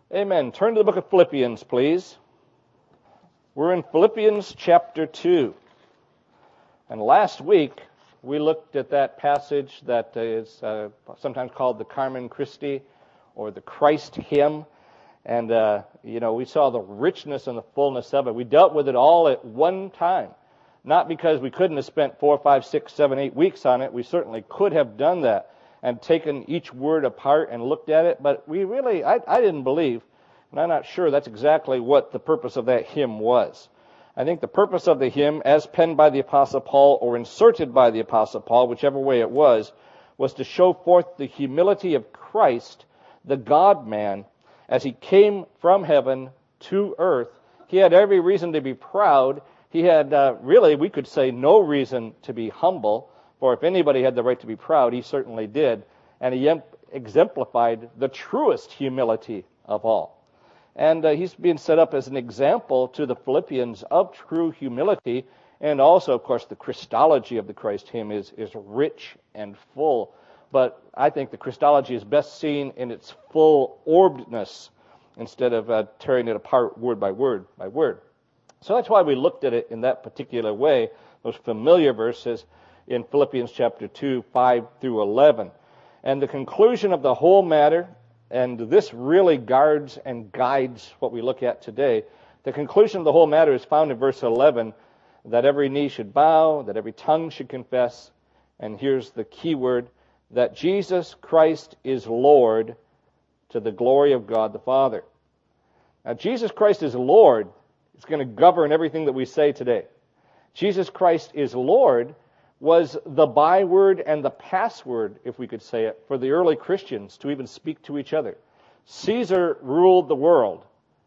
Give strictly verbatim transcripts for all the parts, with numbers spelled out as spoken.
Amen. Turn to the book of Philippians, please. We're in Philippians chapter two. And last week, we looked at that passage that is uh, sometimes called the Carmen Christi, or the Christ hymn. And, uh, you know, we saw the richness and the fullness of it. We dealt with it all at one time. Not because we couldn't have spent four, five, six, seven, eight weeks on it. We certainly could have done that and taken each word apart and looked at it, but we really, I, I didn't believe, and I'm not sure that's exactly what the purpose of that hymn was. I think the purpose of the hymn, as penned by the Apostle Paul or inserted by the Apostle Paul, whichever way it was, was to show forth the humility of Christ, the God-man, as he came from heaven to earth. He had every reason to be proud. He had, uh, really, we could say, no reason to be humble. For if anybody had the right to be proud, he certainly did. And he exemplified the truest humility of all. And uh, he's being set up as an example to the Philippians of true humility. And also, of course, the Christology of the Christ hymn is, is rich and full. But I think the Christology is best seen in its full orbedness instead of uh, tearing it apart word by word by word. So that's why we looked at it in that particular way, those familiar verses in Philippians chapter two, five through eleven. And the conclusion of the whole matter, and this really guards and guides what we look at today, the conclusion of the whole matter is found in verse eleven, that every knee should bow, that every tongue should confess, and here's the key word, that Jesus Christ is Lord, to the glory of God the Father. Now, Jesus Christ is Lord. It's going to govern everything that we say today. Jesus Christ is Lord was the byword and the password, if we could say it, for the early Christians to even speak to each other. Caesar ruled the world,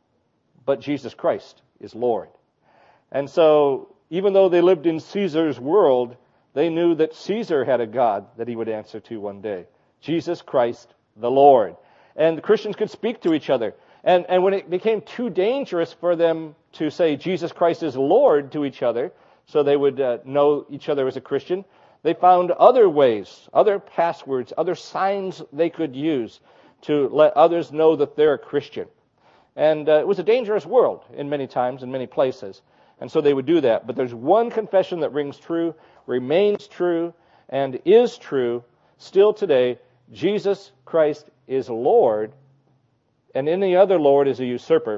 but Jesus Christ is Lord. And so, even though they lived in Caesar's world, they knew that Caesar had a God that he would answer to one day. Jesus Christ, the Lord. And the Christians could speak to each other. And, and when it became too dangerous for them to say Jesus Christ is Lord to each other, so they would uh, know each other as a Christian, they found other ways, other passwords, other signs they could use to let others know that they're a Christian. And uh, it was a dangerous world in many times, in many places. And so they would do that. But there's one confession that rings true, remains true, and is true still today. Jesus Christ is Lord, and any other Lord is a usurper.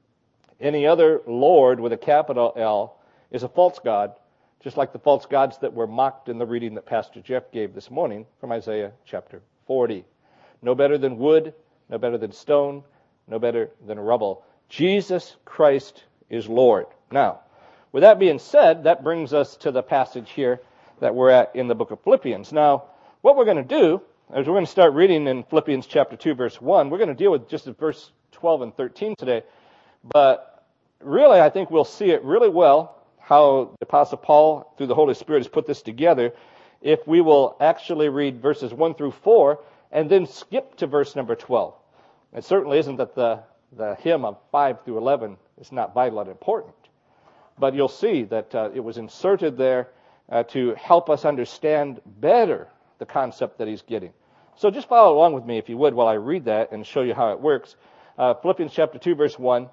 Any other Lord with a capital L is a false god, just like the false gods that were mocked in the reading that Pastor Jeff gave this morning from Isaiah chapter forty. No better than wood, no better than stone, no better than rubble. Jesus Christ is Lord. Now, with that being said, that brings us to the passage here that we're at in the book of Philippians. Now, what we're going to do is we're going to start reading in Philippians chapter two, verse one. We're going to deal with just verse twelve and thirteen today. But really, I think we'll see it really well how the Apostle Paul, through the Holy Spirit, has put this together if we will actually read verses one through four and then skip to verse number twelve. It certainly isn't that the, the hymn of five through eleven is not vital and important. But you'll see that uh, it was inserted there uh, to help us understand better the concept that he's getting. So just follow along with me, if you would, while I read that and show you how it works. Uh, Philippians chapter two, verse one.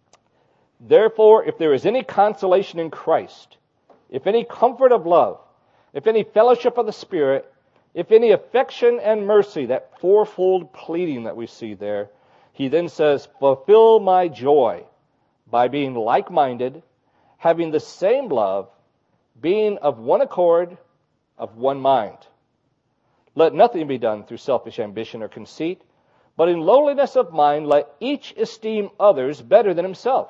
Therefore, if there is any consolation in Christ, if any comfort of love, if any fellowship of the Spirit, if any affection and mercy, that fourfold pleading that we see there, he then says, fulfill my joy by being like-minded, having the same love, being of one accord, of one mind. Let nothing be done through selfish ambition or conceit, but in lowliness of mind let each esteem others better than himself.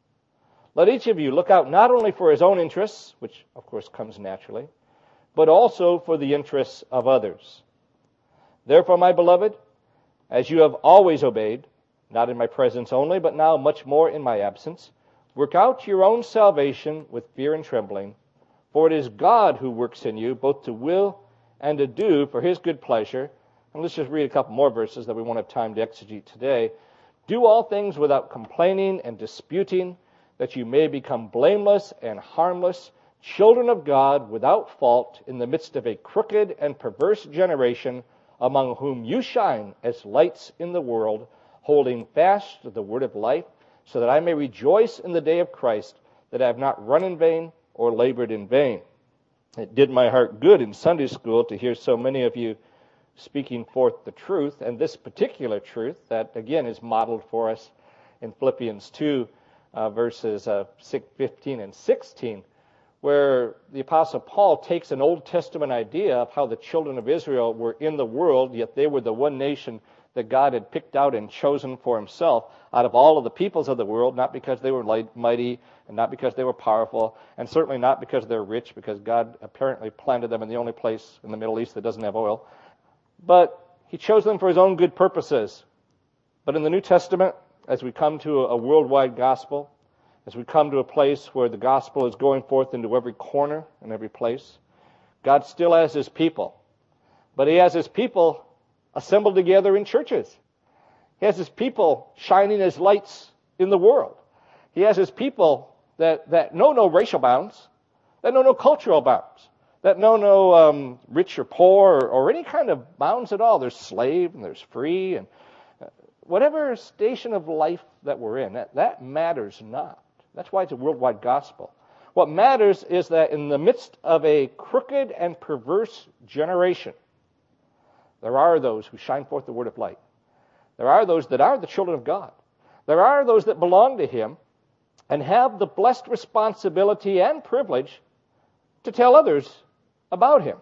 Let each of you look out not only for his own interests, which of course comes naturally, but also for the interests of others. Therefore, my beloved, as you have always obeyed, not in my presence only, but now much more in my absence, work out your own salvation with fear and trembling, for it is God who works in you both to will and to do for his good pleasure. And let's just read a couple more verses that we won't have time to exegete today. Do all things without complaining and disputing, that you may become blameless and harmless, children of God without fault in the midst of a crooked and perverse generation, among whom you shine as lights in the world, holding fast to the word of life, so that I may rejoice in the day of Christ, that I have not run in vain or labored in vain. It did my heart good in Sunday school to hear so many of you speaking forth the truth, and this particular truth that, again, is modeled for us in Philippians two, uh, verses uh, fifteen and sixteen, where the Apostle Paul takes an Old Testament idea of how the children of Israel were in the world, yet they were the one nation that God had picked out and chosen for himself out of all of the peoples of the world, not because they were mighty and not because they were powerful, and certainly not because they're rich, because God apparently planted them in the only place in the Middle East that doesn't have oil. But he chose them for his own good purposes. But in the New Testament, as we come to a worldwide gospel, as we come to a place where the gospel is going forth into every corner and every place, God still has his people. But he has his people assembled together in churches. He has his people shining as lights in the world. He has his people that, that know no racial bounds, that know no cultural bounds, that know no um, rich or poor or, or any kind of bounds at all. There's slave and there's free, and uh, whatever station of life that we're in, that, that matters not. That's why it's a worldwide gospel. What matters is that in the midst of a crooked and perverse generation, there are those who shine forth the word of light. There are those that are the children of God. There are those that belong to him and have the blessed responsibility and privilege to tell others about him.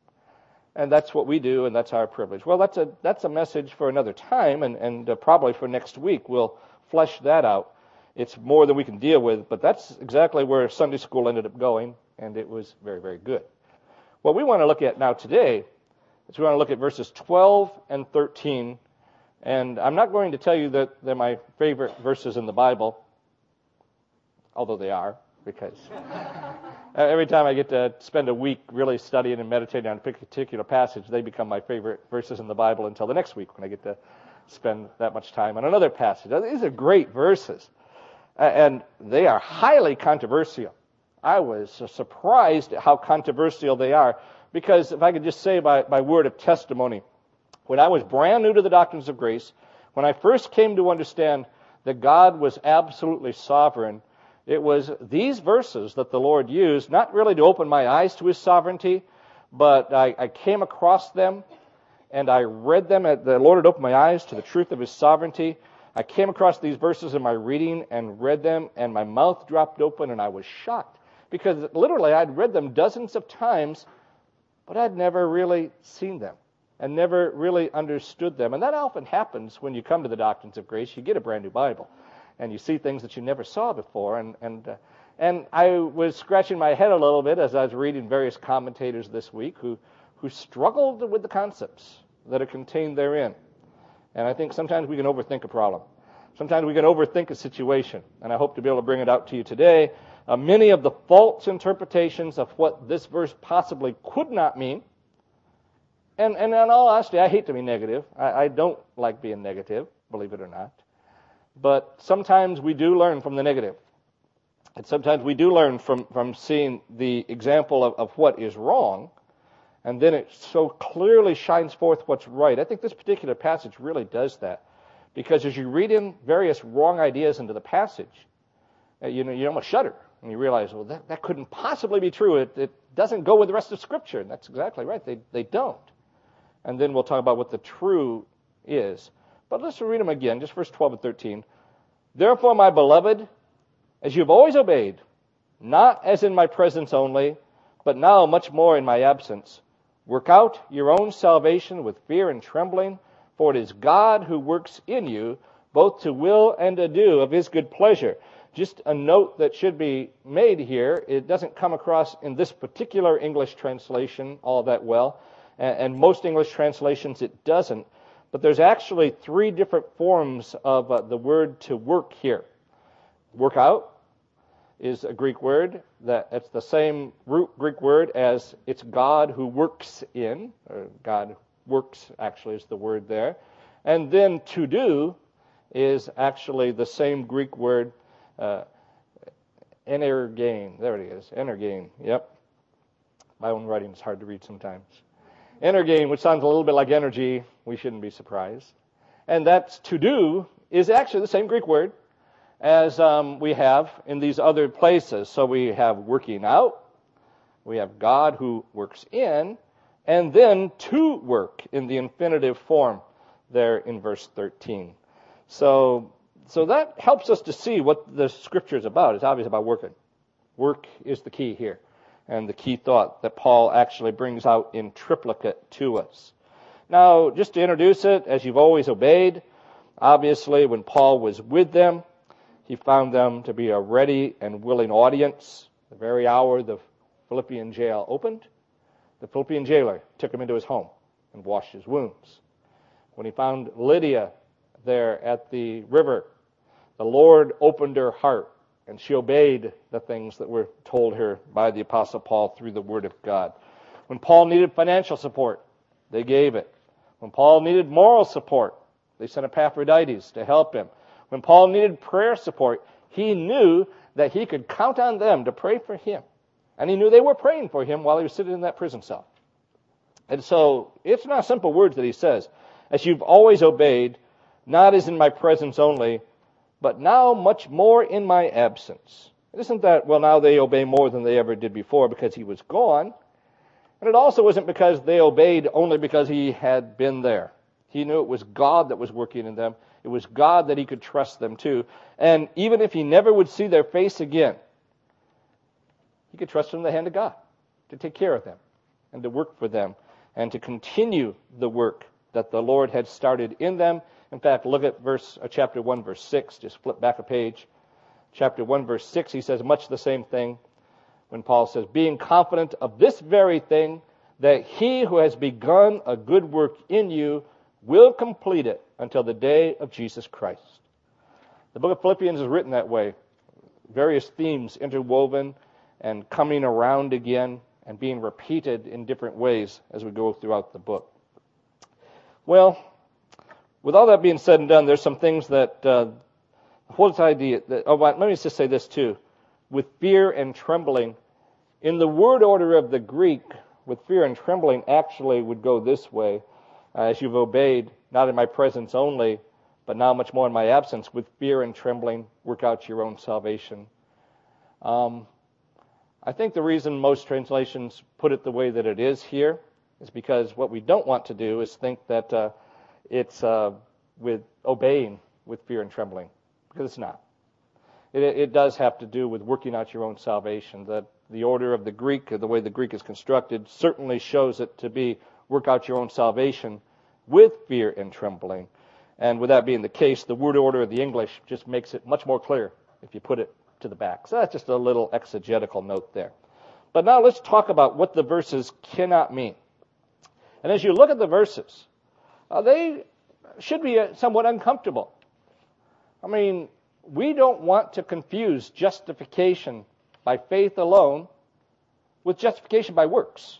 And that's what we do, and that's our privilege. Well, that's a that's a message for another time, and, and uh, probably for next week we'll flesh that out. It's more than we can deal with, but that's exactly where Sunday school ended up going, and it was very, very good. What we want to look at now today is we want to look at verses twelve and thirteen, and I'm not going to tell you that they're my favorite verses in the Bible, although they are, because every time I get to spend a week really studying and meditating on a particular passage, they become my favorite verses in the Bible until the next week when I get to spend that much time on another passage. These are great verses, and they are highly controversial. I was surprised at how controversial they are, because if I could just say by, by word of testimony, when I was brand new to the doctrines of grace, when I first came to understand that God was absolutely sovereign, it was these verses that the Lord used, not really to open my eyes to his sovereignty, but I, I came across them and I read them. The Lord had opened my eyes to the truth of his sovereignty. I came across these verses in my reading and read them, and my mouth dropped open and I was shocked, because literally I'd read them dozens of times, but I'd never really seen them and never really understood them. And that often happens when you come to the doctrines of grace. You get a brand new Bible, and you see things that you never saw before. And and uh, and I was scratching my head a little bit as I was reading various commentators this week who who struggled with the concepts that are contained therein. And I think sometimes we can overthink a problem. Sometimes we can overthink a situation. And I hope to be able to bring it out to you today. Uh, many of the false interpretations of what this verse possibly could not mean. And, and in all honesty, I hate to be negative. I, I don't like being negative, believe it or not. But sometimes we do learn from the negative. And sometimes we do learn from, from seeing the example of, of what is wrong, and then it so clearly shines forth what's right. I think this particular passage really does that, because as you read in various wrong ideas into the passage, uh, you know, you almost shudder, and you realize, well, that, that couldn't possibly be true. It, it doesn't go with the rest of Scripture, and that's exactly right. They, they don't. And then we'll talk about what the true is. But let's read them again, just verse twelve and thirteen. Therefore, my beloved, as you have always obeyed, not as in my presence only, but now much more in my absence, work out your own salvation with fear and trembling, for it is God who works in you, both to will and to do of his good pleasure. Just a note that should be made here, it doesn't come across in this particular English translation all that well, and most English translations it doesn't. But there's actually three different forms of uh, the word to work here. Work out is a Greek word. That it's the same root Greek word as it's God who works in, or God works actually is the word there. And then to do is actually the same Greek word, uh, energein. There it is, energein. Yep. My own writing is hard to read sometimes. Energein, which sounds a little bit like energy, we shouldn't be surprised. And that's to do is actually the same Greek word as um, we have in these other places. So we have working out, we have God who works in, and then to work in the infinitive form there in verse thirteen. So, so that helps us to see what the Scripture is about. It's obviously about working. Work is the key here, and the key thought that Paul actually brings out in triplicate to us. Now, just to introduce it, as you've always obeyed, obviously when Paul was with them, he found them to be a ready and willing audience. The very hour the Philippian jail opened, the Philippian jailer took him into his home and washed his wounds. When he found Lydia there at the river, the Lord opened her heart, and she obeyed the things that were told her by the Apostle Paul through the Word of God. When Paul needed financial support, they gave it. When Paul needed moral support, they sent Epaphroditus to help him. When Paul needed prayer support, he knew that he could count on them to pray for him. And he knew they were praying for him while he was sitting in that prison cell. And so it's not simple words that he says. As you've always obeyed, not as in my presence only, but now much more in my absence. It isn't that, well, now they obey more than they ever did before because he was gone. And it also isn't because they obeyed only because he had been there. He knew it was God that was working in them. It was God that he could trust them to. And even if he never would see their face again, he could trust them in the hand of God to take care of them and to work for them and to continue the work that the Lord had started in them. In fact, look at verse uh, chapter one, verse six. Just flip back a page. Chapter one, verse six, he says much the same thing when Paul says, being confident of this very thing, that he who has begun a good work in you will complete it until the day of Jesus Christ. The book of Philippians is written that way. Various themes interwoven and coming around again and being repeated in different ways as we go throughout the book. Well, with all that being said and done, there's some things that, uh, the whole idea, that, oh, let me just say this too. With fear and trembling, in the word order of the Greek, with fear and trembling actually would go this way, uh, as you've obeyed, not in my presence only, but now much more in my absence, with fear and trembling, work out your own salvation. Um, I think the reason most translations put it the way that it is here is because what we don't want to do is think that uh, it's uh, with obeying with fear and trembling, because it's not. It, it does have to do with working out your own salvation. That the order of the Greek, the way the Greek is constructed, certainly shows it to be work out your own salvation with fear and trembling. And with that being the case, the word order of the English just makes it much more clear if you put it to the back. So that's just a little exegetical note there. But now let's talk about what the verses cannot mean. And as you look at the verses, uh, they should be uh, somewhat uncomfortable. I mean, we don't want to confuse justification by faith alone with justification by works.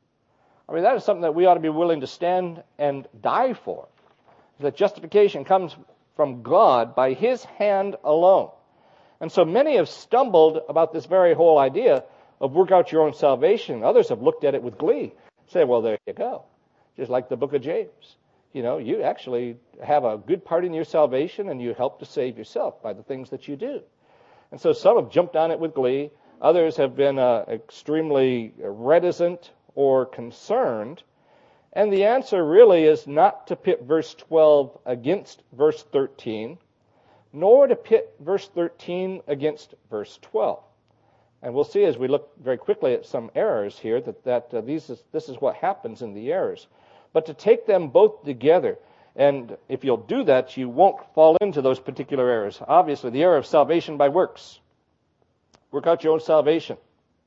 I mean, that is something that we ought to be willing to stand and die for. That justification comes from God by His hand alone. And so many have stumbled about this very whole idea of work out your own salvation. Others have looked at it with glee. Say, well, there you go. Just like the book of James. You know, you actually have a good part in your salvation and you help to save yourself by the things that you do. And so some have jumped on it with glee. Others have been uh, extremely reticent or concerned. And the answer really is not to pit verse twelve against verse thirteen, nor to pit verse thirteen against verse twelve. And we'll see as we look very quickly at some errors here that, that uh, these is, this is what happens in the errors. But to take them both together, and if you'll do that, you won't fall into those particular errors. Obviously, the error of salvation by works. Work out your own salvation.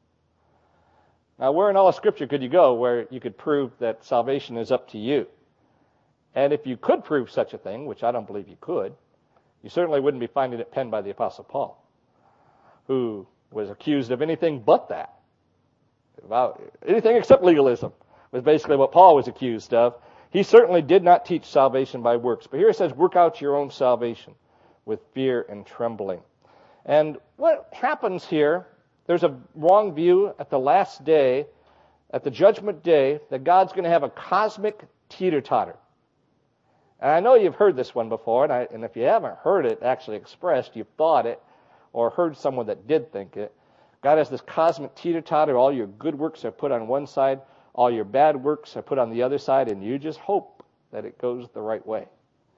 Now, where in all of Scripture could you go where you could prove that salvation is up to you? And if you could prove such a thing, which I don't believe you could, you certainly wouldn't be finding it penned by the Apostle Paul, who was accused of anything but that. About anything except legalism was basically what Paul was accused of. He certainly did not teach salvation by works. But here it says, work out your own salvation with fear and trembling. And what happens here, there's a wrong view at the last day, at the judgment day, that God's going to have a cosmic teeter-totter. And I know you've heard this one before, and, I, and if you haven't heard it actually expressed, you've thought it or heard someone that did think it. God has this cosmic teeter-totter. All your good works are put on one side, all your bad works are put on the other side, and you just hope that it goes the right way.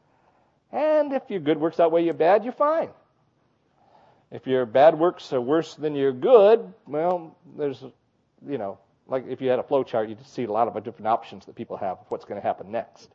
And if your good works outweigh your bad, you're fine. If your bad works are worse than your good, well, there's, you know, like if you had a flow chart, you'd see a lot of different options that people have of what's going to happen next.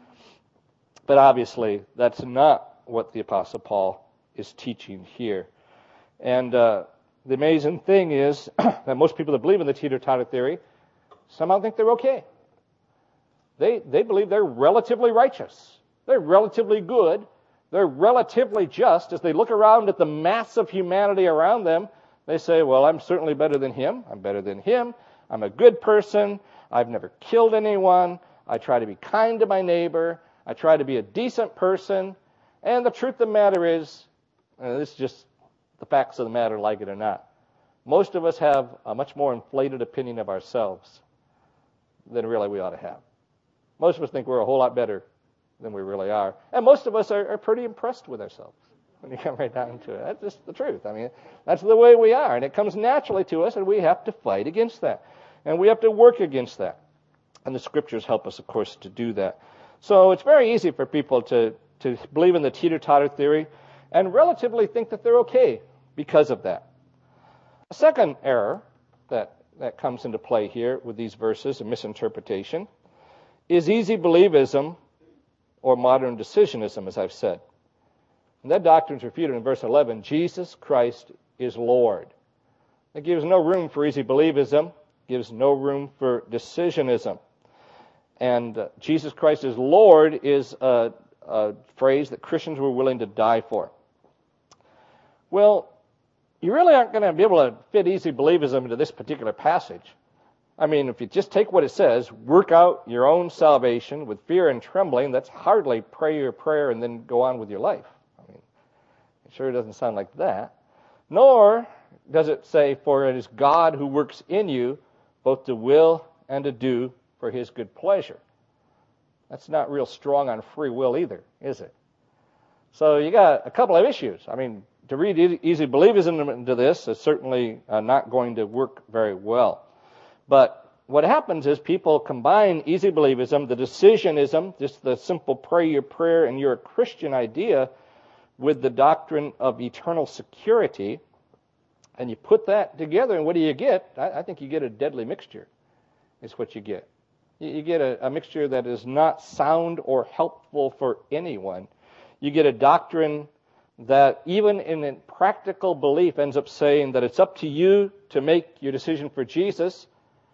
But obviously, that's not what the Apostle Paul is teaching here. And uh, the amazing thing is that most people that believe in the teeter-totter theory somehow think they're okay. They they believe they're relatively righteous. They're relatively good. They're relatively just. As they look around at the mass of humanity around them, they say, well, I'm certainly better than him. I'm better than him. I'm a good person. I've never killed anyone. I try to be kind to my neighbor. I try to be a decent person. And the truth of the matter is, and this is just the facts of the matter, like it or not, most of us have a much more inflated opinion of ourselves than really we ought to have. Most of us think we're a whole lot better than we really are. And most of us are, are pretty impressed with ourselves when you come right down to it. That's just the truth. I mean, that's the way we are. And it comes naturally to us, and we have to fight against that. And we have to work against that. And the Scriptures help us, of course, to do that. So it's very easy for people to, to believe in the teeter-totter theory and relatively think that they're okay because of that. A second error that, that comes into play here with these verses, a misinterpretation, is easy believism or modern decisionism, as I've said. And that doctrine is refuted in verse eleven. Jesus Christ is Lord. It gives no room for easy believism, gives no room for decisionism. And uh, Jesus Christ is Lord is a, a phrase that Christians were willing to die for. Well, you really aren't going to be able to fit easy believism into this particular passage. I mean, if you just take what it says, work out your own salvation with fear and trembling, that's hardly pray your prayer and then go on with your life. I mean, it sure doesn't sound like that. Nor does it say, for it is God who works in you both to will and to do for his good pleasure. That's not real strong on free will either, is it? So you got a couple of issues. I mean, to read easy believism into this is certainly uh, not going to work very well. But what happens is people combine easy believism, the decisionism, just the simple pray your prayer and you're a Christian idea, with the doctrine of eternal security, and you put that together, and what do you get? I, I think you get a deadly mixture, is what you get. You, you get a, a mixture that is not sound or helpful for anyone. You get a doctrine that even in a practical belief ends up saying that it's up to you to make your decision for Jesus.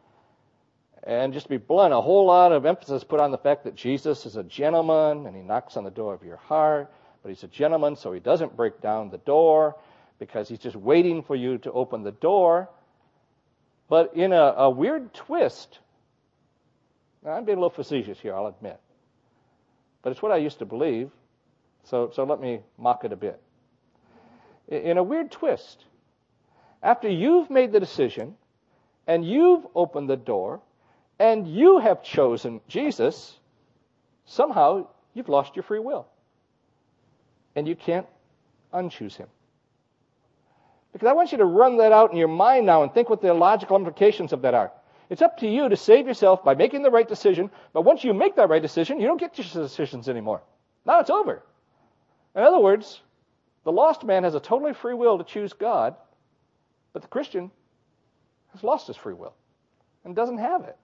And just to be blunt, a whole lot of emphasis put on the fact that Jesus is a gentleman and he knocks on the door of your heart, but he's a gentleman, so he doesn't break down the door because he's just waiting for you to open the door. But in a, a weird twist, now I'm being a little facetious here, I'll admit, but it's what I used to believe, so, so let me mock it a bit. In a weird twist, after you've made the decision and you've opened the door, and you have chosen Jesus, somehow you've lost your free will. And you can't unchoose him. Because I want you to run that out in your mind now and think what the logical implications of that are. It's up to you to save yourself by making the right decision, but once you make that right decision, you don't get your decisions anymore. Now it's over. In other words, the lost man has a totally free will to choose God, but the Christian has lost his free will and doesn't have it.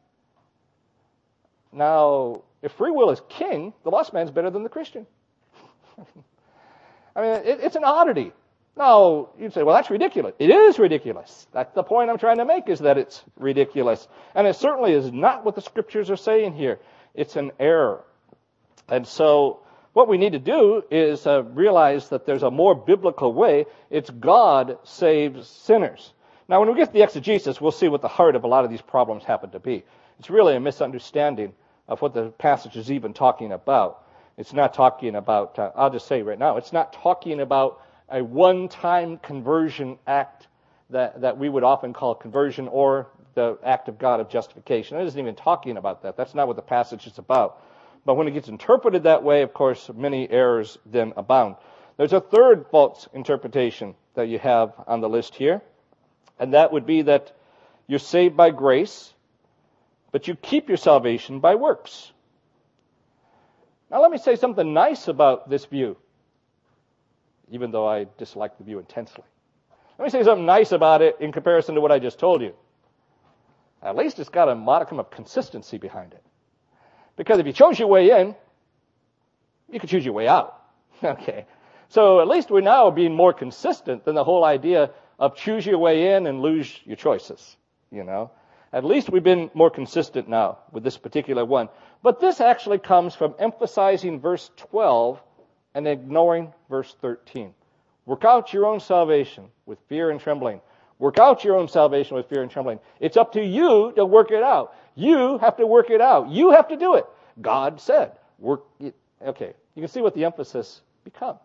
Now, if free will is king, the lost man's better than the Christian. I mean, it, it's an oddity. Now, you'd say, well, that's ridiculous. It is ridiculous. That's the point I'm trying to make, is that it's ridiculous. And it certainly is not what the Scriptures are saying here. It's an error. And so what we need to do is uh, realize that there's a more biblical way. It's God saves sinners. Now, when we get to the exegesis, we'll see what the heart of a lot of these problems happen to be. It's really a misunderstanding of what the passage is even talking about. It's not talking about, uh, I'll just say right now, it's not talking about a one-time conversion act that, that we would often call conversion, or the act of God of justification. It isn't even talking about that. That's not what the passage is about. But when it gets interpreted that way, of course, many errors then abound. There's a third false interpretation that you have on the list here, and that would be that you're saved by grace, but you keep your salvation by works. Now let me say something nice about this view, even though I dislike the view intensely. Let me say something nice about it in comparison to what I just told you. At least it's got a modicum of consistency behind it. Because if you chose your way in, you could choose your way out. Okay. So at least we're now being more consistent than the whole idea of choose your way in and lose your choices. You know, at least we've been more consistent now with this particular one. But this actually comes from emphasizing verse twelve and ignoring verse thirteen. Work out your own salvation with fear and trembling. Work out your own salvation with fear and trembling. It's up to you to work it out. You have to work it out. You have to do it. God said, work it. Okay, you can see what the emphasis becomes.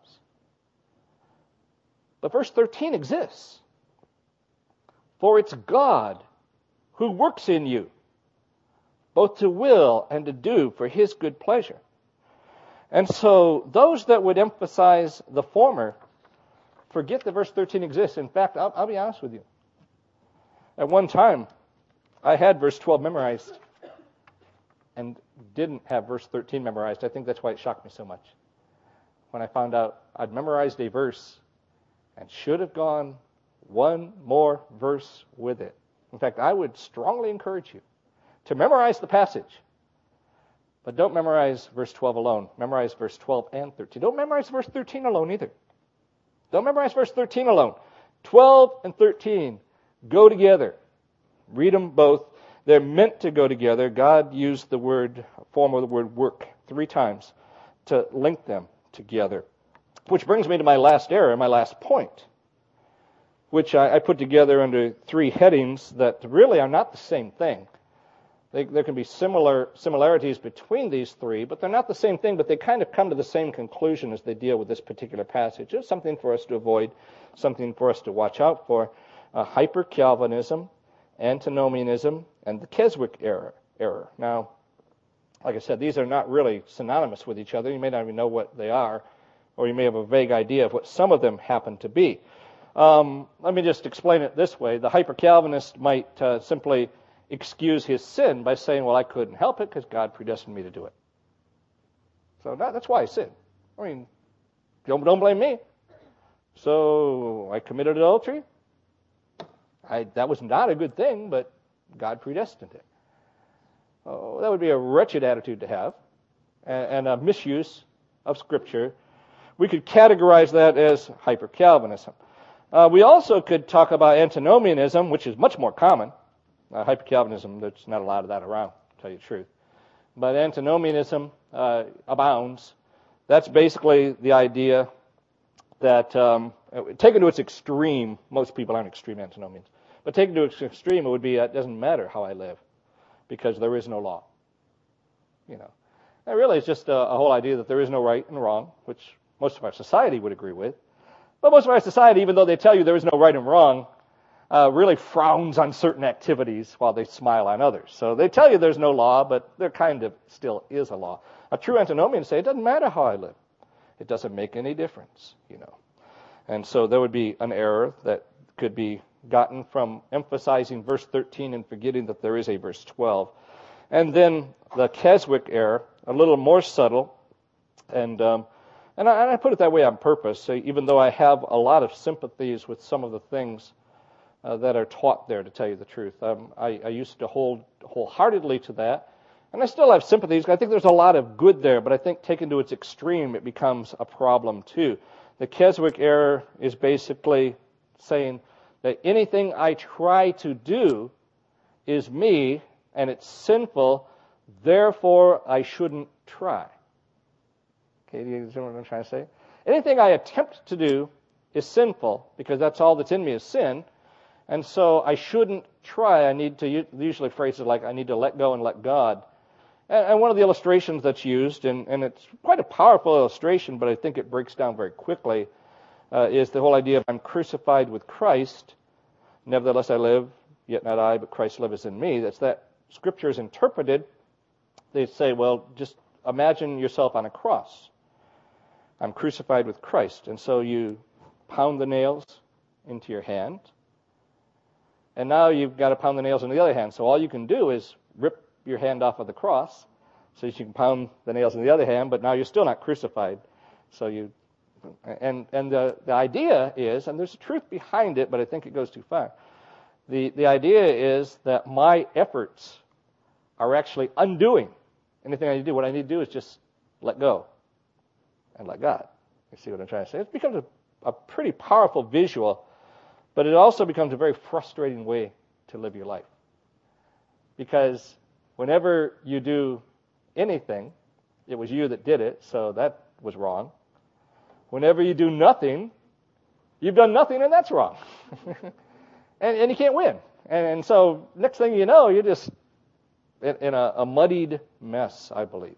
But verse thirteen exists. For it's God who works in you, both to will and to do for his good pleasure. And so those that would emphasize the former forget that verse thirteen exists. In fact, I'll, I'll be honest with you. At one time, I had verse twelve memorized and didn't have verse thirteen memorized. I think that's why it shocked me so much. When I found out I'd memorized a verse and should have gone one more verse with it. In fact, I would strongly encourage you to memorize the passage. But don't memorize verse twelve alone. Memorize verse twelve and thirteen. Don't memorize verse thirteen alone either. Don't memorize verse thirteen alone. twelve and thirteen go together. Read them both. They're meant to go together. God used the word, form of the word work three times to link them together. Which brings me to my last error, my last point, which I, I put together under three headings that really are not the same thing. They, there can be similar similarities between these three, but they're not the same thing, but they kind of come to the same conclusion as they deal with this particular passage. It's something for us to avoid, something for us to watch out for. Uh, Hyper-Calvinism, antinomianism, and the Keswick error. error. Now, like I said, these are not really synonymous with each other. You may not even know what they are, or you may have a vague idea of what some of them happen to be. Um, let me just explain it this way. The hyper-Calvinist might uh, simply excuse his sin by saying, well, I couldn't help it because God predestined me to do it. So that, that's why I sinned. I mean, don't, don't blame me. So I committed adultery. I, that was not a good thing, but God predestined it. Oh, that would be a wretched attitude to have, and, and a misuse of Scripture. We could categorize that as hyper-Calvinism. Uh, we also could talk about antinomianism, which is much more common. Uh, hyper-Calvinism, there's not a lot of that around, to tell you the truth. But antinomianism uh, abounds. That's basically the idea that, um, taken to its extreme, most people aren't extreme antinomians, but taken to its extreme, it would be, it doesn't matter how I live, because there is no law. You know, and really it's just a, a whole idea that there is no right and wrong, which most of our society would agree with. But most of our society, even though they tell you there is no right and wrong, uh, really frowns on certain activities while they smile on others. So they tell you there's no law, but there kind of still is a law. A true antinomian say it doesn't matter how I live. It doesn't make any difference, you know. And so there would be an error that could be gotten from emphasizing verse thirteen and forgetting that there is a verse twelve. And then the Keswick error, a little more subtle, and um, and, I, and I put it that way on purpose, so even though I have a lot of sympathies with some of the things uh, that are taught there, to tell you the truth. Um, I, I used to hold wholeheartedly to that, and I still have sympathies. I think there's a lot of good there, but I think taken to its extreme, it becomes a problem too. The Keswick error is basically saying that anything I try to do is me, and it's sinful, therefore I shouldn't try. Okay, do you understand what I'm trying to say? Anything I attempt to do is sinful, because that's all that's in me is sin, and so I shouldn't try. I need to, usually phrases like, I need to let go and let God. And one of the illustrations that's used, and, and it's quite a powerful illustration, but I think it breaks down very quickly, uh, is the whole idea of I'm crucified with Christ, nevertheless I live, yet not I, but Christ liveth in me. That's that Scripture is interpreted. They say, well, just imagine yourself on a cross. I'm crucified with Christ. And so you pound the nails into your hand. And now you've got to pound the nails into the other hand. So all you can do is rip your hand off of the cross so that you can pound the nails in the other hand, but now you're still not crucified. So you, and and the, the idea is, and there's a truth behind it, but I think it goes too far. The, the idea is that my efforts are actually undoing anything I need to do. What I need to do is just let go and let God. You see what I'm trying to say? It becomes a, a pretty powerful visual, but it also becomes a very frustrating way to live your life. Because whenever you do anything, it was you that did it, so that was wrong. Whenever you do nothing, you've done nothing, and that's wrong. and, and you can't win. And, and so next thing you know, you're just in, in a, a muddied mess, I believe.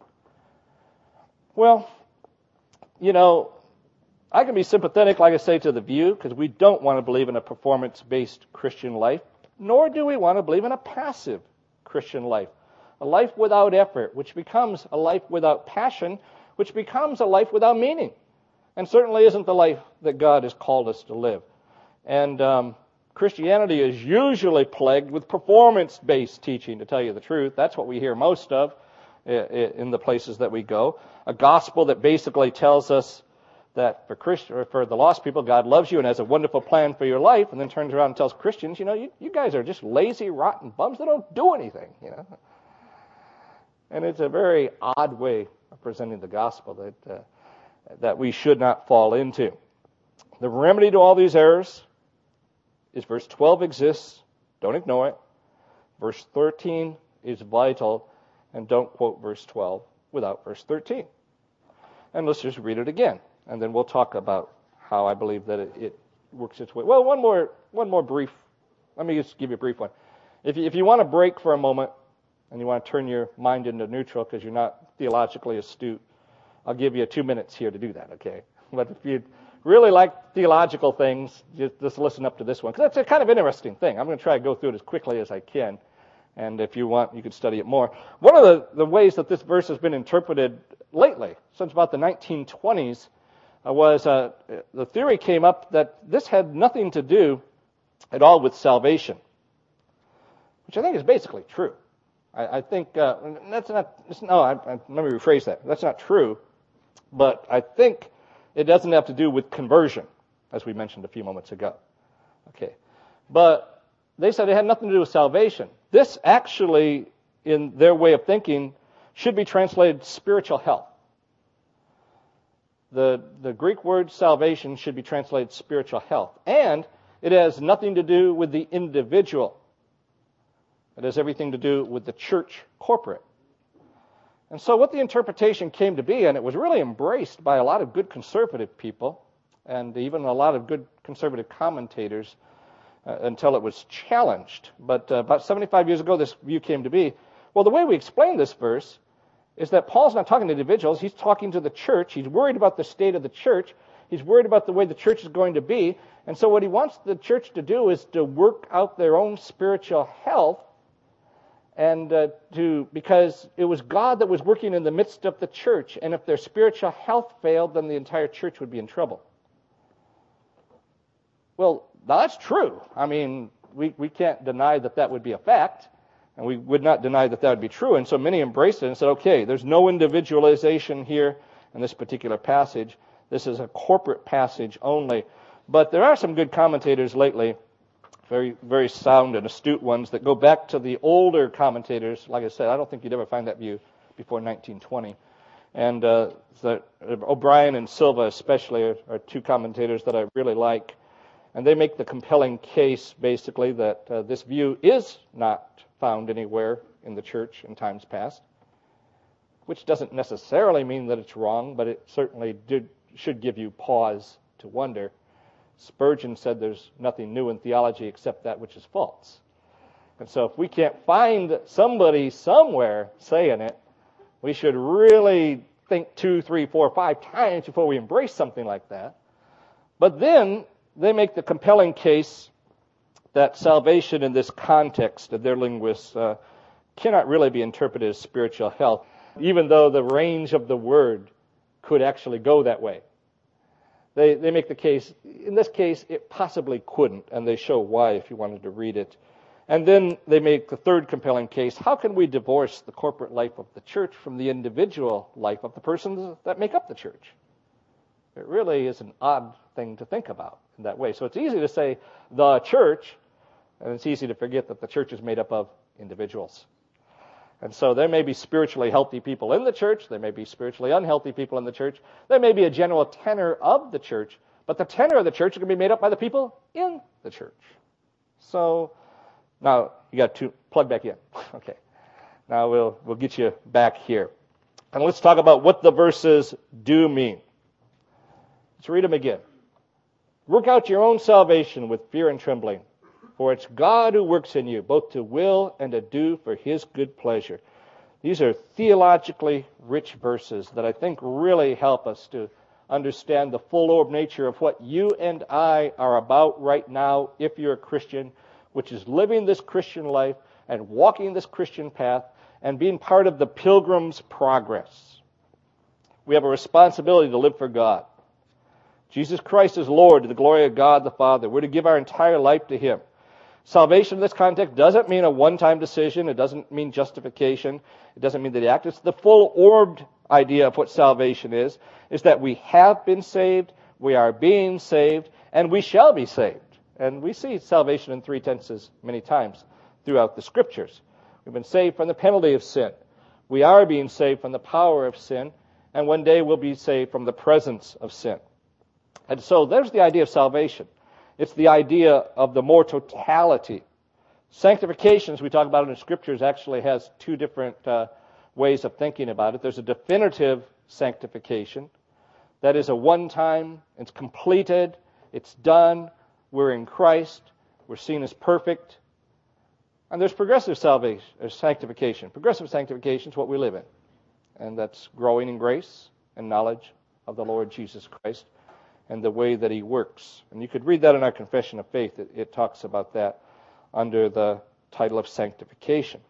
Well, you know, I can be sympathetic, like I say, to the view, because we don't want to believe in a performance-based Christian life, nor do we want to believe in a passive Christian life, a life without effort, which becomes a life without passion, which becomes a life without meaning, and certainly isn't the life that God has called us to live. And um, Christianity is usually plagued with performance-based teaching, to tell you the truth. That's what we hear most of in the places that we go. A gospel that basically tells us that for Christ, or for the lost people, God loves you and has a wonderful plan for your life, and then turns around and tells Christians, you know, you, you guys are just lazy, rotten bums that don't do anything, you know. And it's a very odd way of presenting the gospel that uh, that we should not fall into. The remedy to all these errors is verse twelve exists. Don't ignore it. Verse thirteen is vital, and don't quote verse twelve without verse thirteen. And let's just read it again, and then we'll talk about how I believe that it, it works its way. Well, one more, one more brief. Let me just give you a brief one. If you, if you want to break for a moment, and you want to turn your mind into neutral because you're not theologically astute, I'll give you two minutes here to do that, okay? But if you really like theological things, just, just listen up to this one, because that's a kind of interesting thing. I'm going to try to go through it as quickly as I can, and if you want, you can study it more. One of the, the ways that this verse has been interpreted lately, since about the nineteen twenties, uh, was uh, the theory came up that this had nothing to do at all with salvation, which I think is basically true. I, I think uh, that's not, no, I, I, let me rephrase that. That's not true, but I think it doesn't have to do with conversion, as we mentioned a few moments ago. Okay, but they said it had nothing to do with salvation. This actually, in their way of thinking, should be translated spiritual health. The, the Greek word salvation should be translated spiritual health. And it has nothing to do with the individual. It has everything to do with the church corporate. And so what the interpretation came to be, and it was really embraced by a lot of good conservative people, and even a lot of good conservative commentators, uh, until it was challenged. But uh, about seventy-five years ago, this view came to be, well, the way we explain this verse is that Paul's not talking to individuals, he's talking to the church. He's worried about the state of the church. He's worried about the way the church is going to be. And so what he wants the church to do is to work out their own spiritual health, and uh, to because it was God that was working in the midst of the church. And if their spiritual health failed, then the entire church would be in trouble. Well, now that's true. I mean, we, we can't deny that that would be a fact. And we would not deny that that would be true. And so many embraced it and said, okay, there's no individualization here in this particular passage. This is a corporate passage only. But there are some good commentators lately, very very sound and astute ones, that go back to the older commentators. Like I said, I don't think you'd ever find that view before nineteen twenty. And uh, the, O'Brien and Silva especially are, are two commentators that I really like. And they make the compelling case, basically, that uh, this view is not found anywhere in the church in times past, which doesn't necessarily mean that it's wrong, but it certainly did, should give you pause to wonder. Spurgeon said there's nothing new in theology except that which is false. And so if we can't find somebody somewhere saying it, we should really think two, three, four, five times before we embrace something like that. But then they make the compelling case that salvation in this context of their linguists uh, cannot really be interpreted as spiritual health. even though the range of the word could actually go that way. They they make the case, in this case, it possibly couldn't, and they show why if you wanted to read it. And then they make the third compelling case: how can we divorce the corporate life of the church from the individual life of the persons that make up the church? It really is an odd thing to think about in that way. So it's easy to say the church, and it's easy to forget that the church is made up of individuals. And so there may be spiritually healthy people in the church. There may be spiritually unhealthy people in the church. There may be a general tenor of the church, but the tenor of the church is going to be made up by the people in the church. So now you got to plug back in. Okay. Now we'll we'll get you back here. And let's talk about what the verses do mean. Let's read them again. Work out your own salvation with fear and trembling, for it's God who works in you, both to will and to do for His good pleasure. These are theologically rich verses that I think really help us to understand the full orb nature of what you and I are about right now, if you're a Christian, which is living this Christian life and walking this Christian path and being part of the pilgrim's progress. We have a responsibility to live for God. Jesus Christ is Lord to the glory of God the Father. We're to give our entire life to Him. Salvation in this context doesn't mean a one-time decision. It doesn't mean justification. It doesn't mean that the act. It's the full-orbed idea of what salvation is, is that we have been saved, we are being saved, and we shall be saved. And we see salvation in three tenses many times throughout the Scriptures. We've been saved from the penalty of sin. We are being saved from the power of sin, and one day we'll be saved from the presence of sin. And so there's the idea of salvation. It's the idea of the more totality. Sanctification, as we talk about it in Scriptures, actually has two different uh, ways of thinking about it. There's a definitive sanctification. That is a one-time, it's completed, it's done, we're in Christ, we're seen as perfect. And there's progressive salvation, or sanctification. Progressive sanctification is what we live in. And that's growing in grace and knowledge of the Lord Jesus Christ and the way that He works. And you could read that in our Confession of Faith. It, it talks about that under the title of sanctification.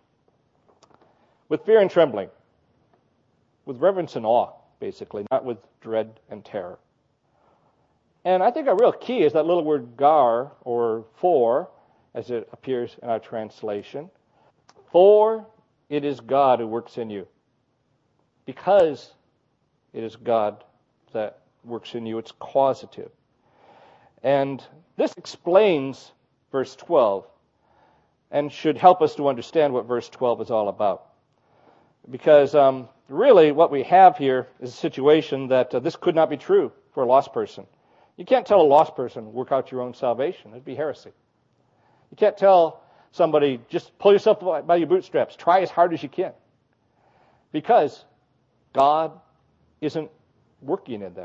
With fear and trembling. With reverence and awe, basically, not with dread and terror. And I think a real key is that little word gar, or for, as it appears in our translation. For it is God who works in you. Because it is God that works in you, it's causative. And this explains verse twelve and should help us to understand what verse twelve is all about. Because um, really what we have here is a situation that uh, this could not be true for a lost person. You can't tell a lost person, work out your own salvation. It'd be heresy. You can't tell somebody, just pull yourself by your bootstraps. Try as hard as you can. Because God isn't working in them.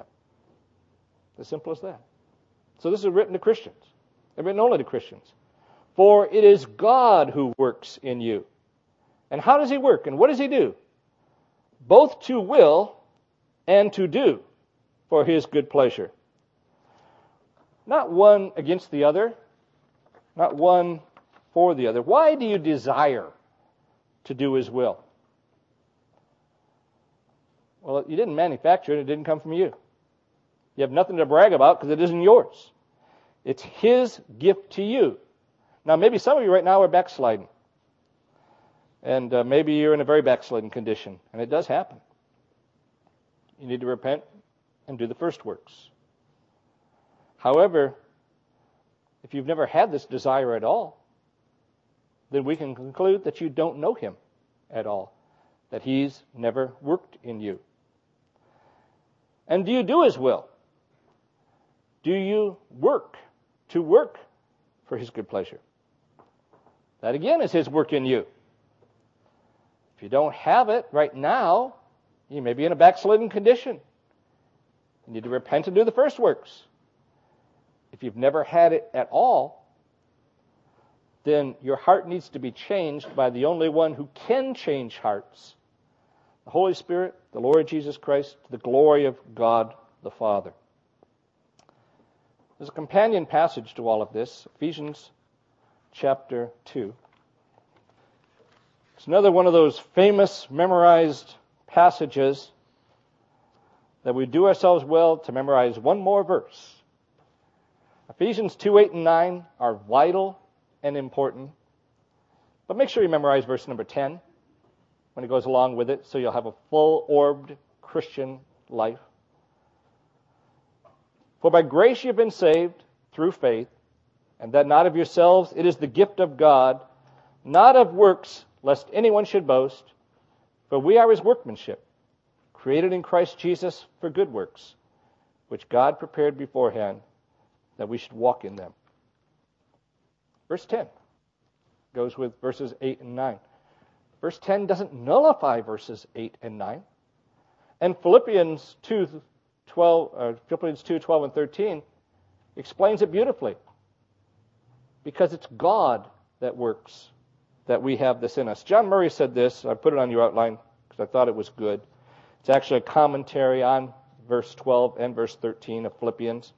As simple as that. So this is written to Christians. And written only to Christians. For it is God who works in you. And how does He work? And what does He do? Both to will and to do for His good pleasure. Not one against the other. Not one for the other. Why do you desire to do His will? Well, you didn't manufacture it. It didn't come from you. You have nothing to brag about because it isn't yours. It's His gift to you. Now, maybe some of you right now are backsliding. And uh, maybe you're in a very backsliding condition. And it does happen. You need to repent and do the first works. However, if you've never had this desire at all, then we can conclude that you don't know Him at all. That He's never worked in you. And do you do His will? Do you work to work for His good pleasure? That again is His work in you. If you don't have it right now, you may be in a backslidden condition. You need to repent and do the first works. If you've never had it at all, then your heart needs to be changed by the only one who can change hearts. The Holy Spirit, the Lord Jesus Christ, to the glory of God the Father. There's a companion passage to all of this, Ephesians chapter two. It's another one of those famous, memorized passages that we do ourselves well to memorize one more verse. Ephesians two, eight, and nine are vital and important. But make sure you memorize verse number ten when it goes along with it, so you'll have a full-orbed Christian life. For by grace you've been saved through faith, and that not of yourselves, it is the gift of God, not of works, lest anyone should boast. For we are his workmanship, created in Christ Jesus for good works, which God prepared beforehand that we should walk in them. Verse ten goes with verses eight and nine. Verse ten doesn't nullify verses eight and nine. And Philippians two, twelve, uh, Philippians two, twelve, and thirteen explains it beautifully. Because it's God that works, that we have this in us. John Murray said this. I put it on your outline because I thought it was good. It's actually a commentary on verse twelve and verse thirteen of Philippians.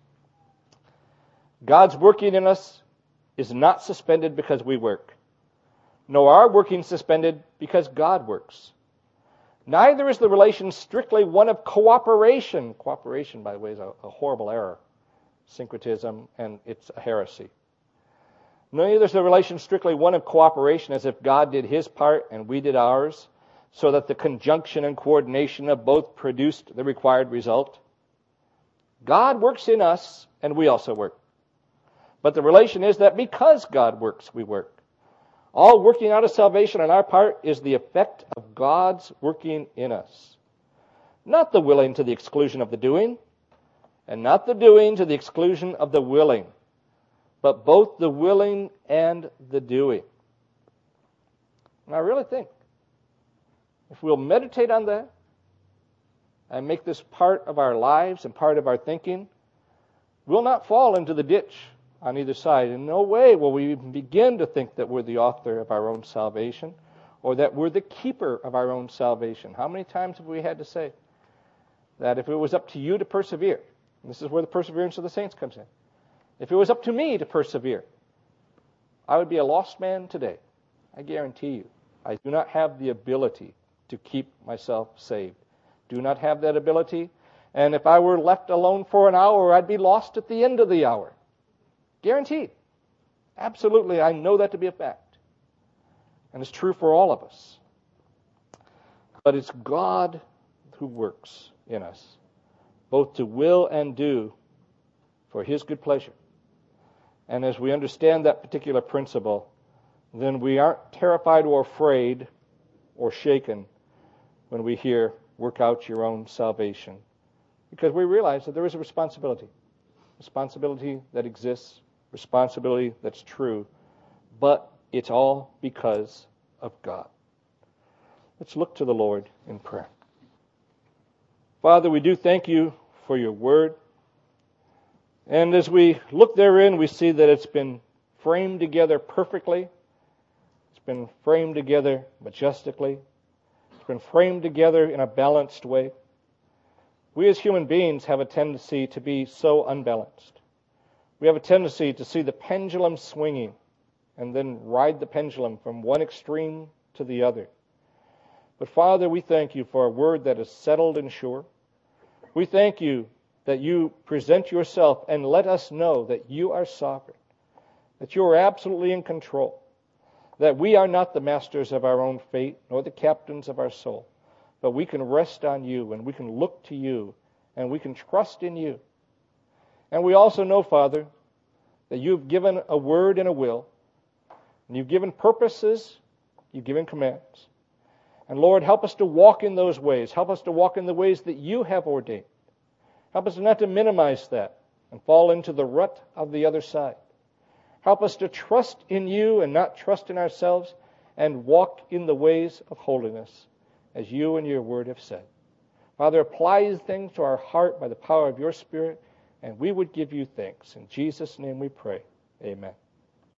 God's working in us is not suspended because we work, nor our working suspended because God works. Neither is the relation strictly one of cooperation. Cooperation, by the way, is a, a horrible error. Syncretism, and it's a heresy. Neither is the relation strictly one of cooperation, as if God did his part and we did ours, so that the conjunction and coordination of both produced the required result. God works in us, and we also work. But the relation is that because God works, we work. All working out of salvation on our part is the effect of God's working in us. Not the willing to the exclusion of the doing, and not the doing to the exclusion of the willing, but both the willing and the doing. And I really think if we'll meditate on that and make this part of our lives and part of our thinking, we'll not fall into the ditch on either side. In no way will we even begin to think that we're the author of our own salvation or that we're the keeper of our own salvation. How many times have we had to say that if it was up to you to persevere, and this is where the perseverance of the saints comes in, if it was up to me to persevere, I would be a lost man today. I guarantee you. I do not have the ability to keep myself saved. Do not have that ability. And if I were left alone for an hour, I'd be lost at the end of the hour. Guaranteed. Absolutely, I know that to be a fact. And it's true for all of us. But it's God who works in us, both to will and do for his good pleasure. And as we understand that particular principle, then we aren't terrified or afraid or shaken when we hear, work out your own salvation. Because we realize that there is a responsibility. Responsibility that exists, responsibility that's true, but it's all because of God. Let's look to the Lord in prayer. Father, we do thank you for your word. And as we look therein, we see that it's been framed together perfectly. It's been framed together majestically. It's been framed together in a balanced way. We as human beings have a tendency to be so unbalanced. We have a tendency to see the pendulum swinging and then ride the pendulum from one extreme to the other. But Father, we thank you for a word that is settled and sure. We thank you that you present yourself and let us know that you are sovereign, that you are absolutely in control, that we are not the masters of our own fate nor the captains of our soul, but we can rest on you and we can look to you and we can trust in you. And we also know, Father, that you've given a word and a will, and you've given purposes, you've given commands. And Lord, help us to walk in those ways. Help us to walk in the ways that you have ordained. Help us not to minimize that and fall into the rut of the other side. Help us to trust in you and not trust in ourselves and walk in the ways of holiness as you and your word have said. Father, apply these things to our heart by the power of your Spirit, and we would give you thanks. In Jesus' name we pray. Amen.